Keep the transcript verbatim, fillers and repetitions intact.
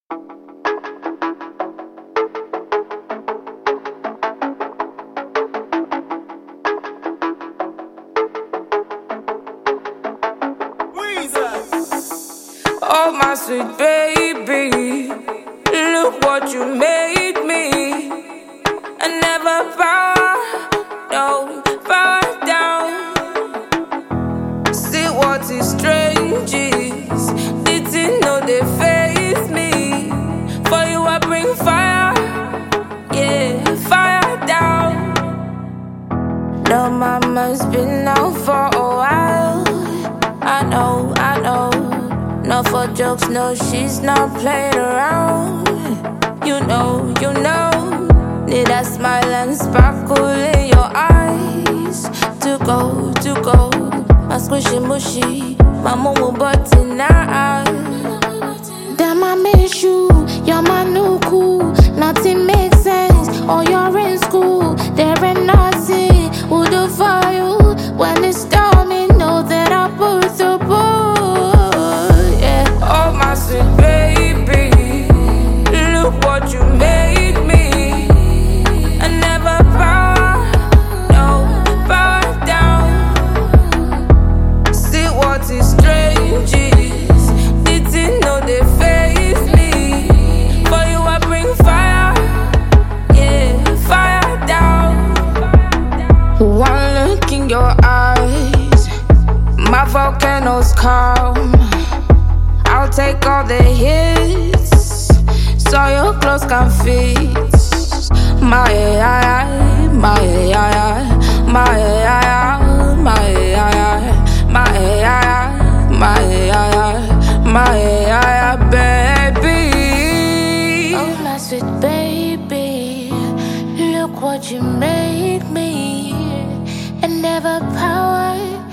Oh, my sweet baby, look what you made me. I never bow, no, bow down. See what is strange is, didn't know they face me. For you I bring fire, yeah, fire down. No, mama's been out for a while. I know, I know. Not for jokes, no, she's not playing around. You know, you know. Need a smile and sparkle in your eyes. To go, to go. My squishy mushy, my mumu butty now. Damn, I miss you. You're my new cool. Nothing makes sense. Or you're in school. There ain't nothing will do for you. When it's stormy, know that I put the ball. Oh, my sweet baby, look what you made me. I never bow, no, bow down. See what is strange is, didn't know they face me. For you I bring fire, yeah, fire down. One look in your eyes, my volcanoes calm. I'll take all the hits, so your clothes can fit. My AI, my AI, my AI, my AI, my AI, my AI, my AI, baby. Oh, my sweet baby, look what you made me. And never power.